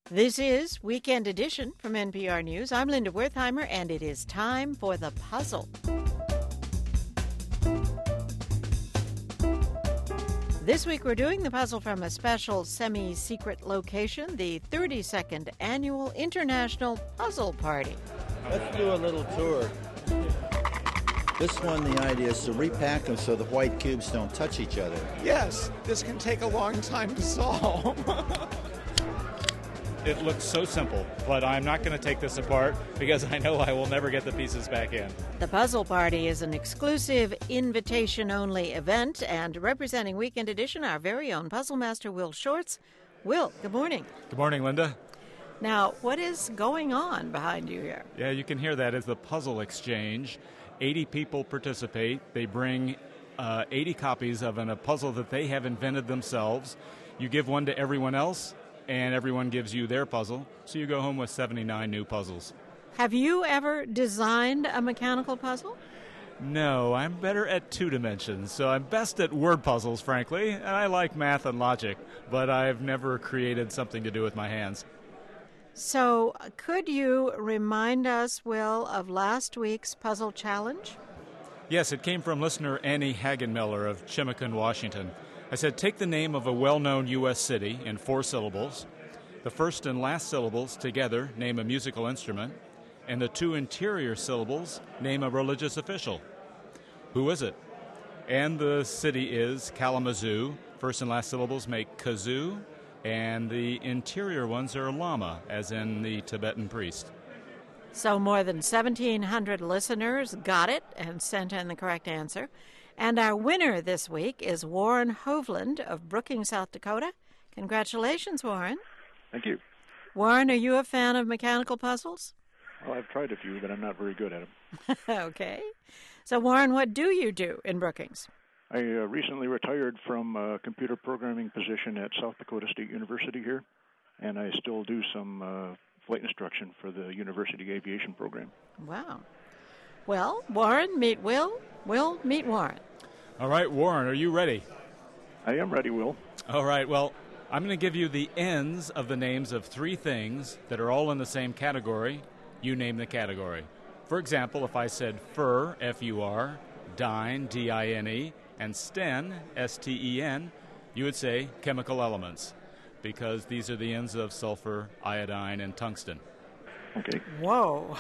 This is Weekend Edition from NPR News. I'm Linda Wertheimer, and it is time for The Puzzle. This week we're doing the puzzle from a special semi-secret location, the 32nd Annual International Puzzle Party. Let's do a little tour. This one, the idea is to repack them so the white cubes don't touch each other. Yes, this can take a long time to solve. It looks so simple, but I'm not going to take this apart because I know I will never get the pieces back in. The Puzzle Party is an exclusive invitation-only event, and representing Weekend Edition, our very own puzzle master, Will Shorts. Will, good morning. Good morning, Linda. Now, what is going on behind you here? Yeah, you can hear that as the Puzzle Exchange. 80 people participate. They bring 80 copies of a puzzle that they have invented themselves. You give one to everyone else, and everyone gives you their puzzle, so you go home with 79 new puzzles. Have you ever designed a mechanical puzzle? No, I'm better at 2 dimensions, so I'm best at word puzzles, frankly, and I like math and logic, but I've never created something to do with my hands. So, could you remind us, Will, of last week's puzzle challenge? Yes, it came from listener Annie Hagenmiller of Chimacon, Washington. I said, take the name of a well-known U.S. city in 4 syllables. The first and last syllables together name a musical instrument, and the 2 interior syllables name a religious official. Who is it? And the city is Kalamazoo. First and last syllables make kazoo, and the interior ones are lama, as in the Tibetan priest. So more than 1,700 listeners got it and sent in the correct answer. And our winner this week is Warren Hovland of Brookings, South Dakota. Congratulations, Warren. Thank you. Warren, are you a fan of mechanical puzzles? Well, I've tried a few, but I'm not very good at them. Okay. So, Warren, what do you do in Brookings? I recently retired from a computer programming position at South Dakota State University here, and I still do some flight instruction for the university aviation program. Wow. Well, Warren, meet Will. Will, meet Warren. All right, Warren, are you ready? I am ready, Will. All right, well, I'm going to give you the ends of the names of 3 things that are all in the same category. You name the category. For example, if I said fur, F-U-R, dine, D-I-N-E, and sten, S-T-E-N, you would say chemical elements, because these are the ends of sulfur, iodine, and tungsten. Okay. Whoa.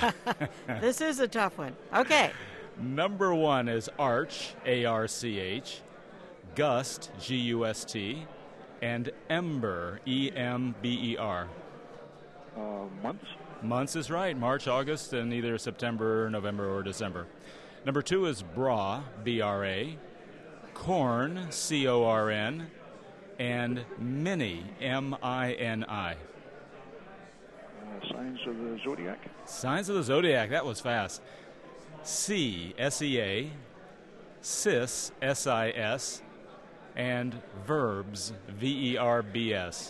This is a tough one. Okay. Number 1 is arch, A-R-C-H, gust, G-U-S-T, and ember, E-M-B-E-R. Months? Months is right. March, August, and either September, November, or December. Number 2 is bra, B-R-A, corn, C-O-R-N, and mini, M-I-N-I. Signs of the zodiac? Signs of the zodiac. That was fast. C, S-E-A, sis, S-I-S, and verbs, V-E-R-B-S.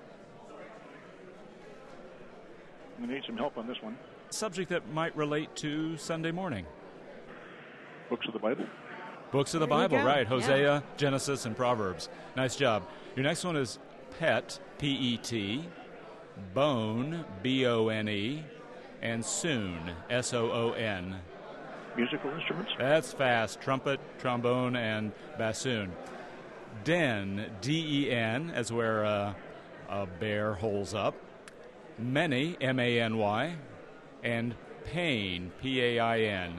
I'm going to need some help on this one. Subject that might relate to Sunday morning. Books of the Bible? Books of the There you Bible, go. right. Hosea, Yeah. Genesis, and Proverbs. Nice job. Your next one is pet, P-E-T, bone, B-O-N-E, and soon, S-O-O-N. Musical instruments? That's fast. Trumpet, trombone, and bassoon. Den, D-E-N, as where a bear holes up. Many, M-A-N-Y, and pain, P-A-I-N.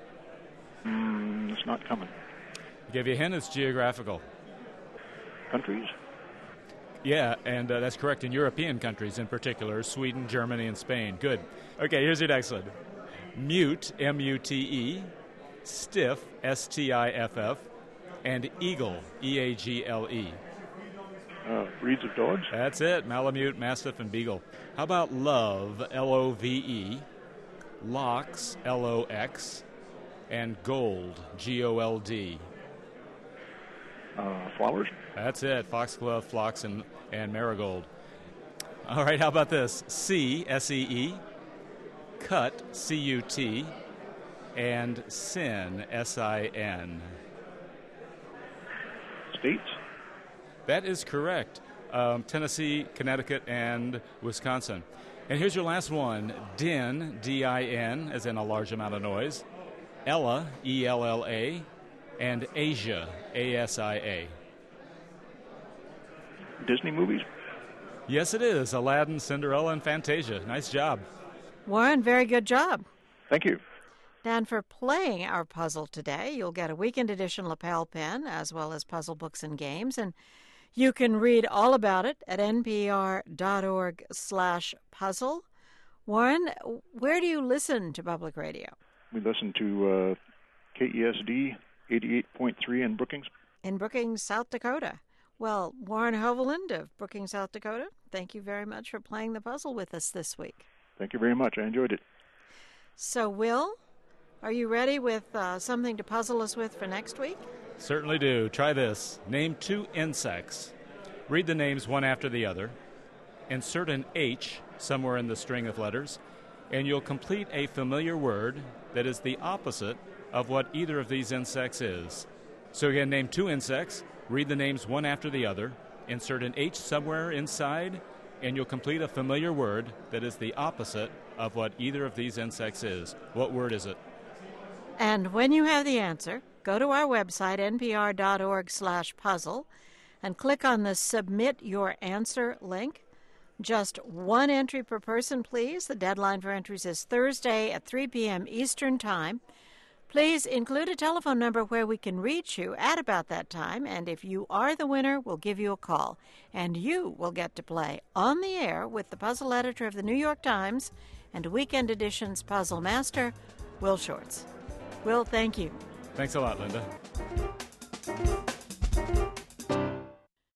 It's not coming. To give you a hint, it's geographical. Countries? Yeah, and that's correct. In European countries in particular, Sweden, Germany, and Spain. Good. Okay, here's your next one. Mute, M-U-T-E, stiff, S-T-I-F-F, and eagle, E-A-G-L-E. Breeds of dogs? That's it. Malamute, Mastiff, and Beagle. How about love, L-O-V-E, locks, L-O-X, and gold, G-O-L-D. Flowers? That's it. Foxglove, phlox, and marigold. All right, how about this? C, S-E-E, cut, C-U-T, and sin, S-I-N. States? That is correct. Tennessee, Connecticut, and Wisconsin. And here's your last one. Din, D-I-N, as in a large amount of noise. Ella, E-L-L-A, and Asia, A-S-I-A. Disney movies? Yes, it is. Aladdin, Cinderella, and Fantasia. Nice job. Warren, very good job. Thank you. And for playing our puzzle today, you'll get a weekend edition lapel pin as well as puzzle books and games. And you can read all about it at npr.org/puzzle. Warren, where do you listen to public radio? We listen to KESD 88.3 in Brookings. In Brookings, South Dakota. Well, Warren Hovland of Brookings, South Dakota, thank you very much for playing the puzzle with us this week. Thank you very much. I enjoyed it. So, Will, are you ready with something to puzzle us with for next week? Certainly do. Try this. Name 2 insects. Read the names one after the other. Insert an H somewhere in the string of letters, and you'll complete a familiar word that is the opposite of what either of these insects is. So again, name 2 insects. Read the names one after the other. Insert an H somewhere inside, and you'll complete a familiar word that is the opposite of what either of these insects is. What word is it? And when you have the answer, go to our website, npr.org/puzzle, and click on the Submit Your Answer link. Just 1 entry per person, please. The deadline for entries is Thursday at 3 p.m. Eastern Time. Please include a telephone number where we can reach you at about that time, and if you are the winner, we'll give you a call. And you will get to play on the air with the puzzle editor of the New York Times and Weekend Edition's puzzle master, Will Shortz. Will, thank you. Thanks a lot, Linda.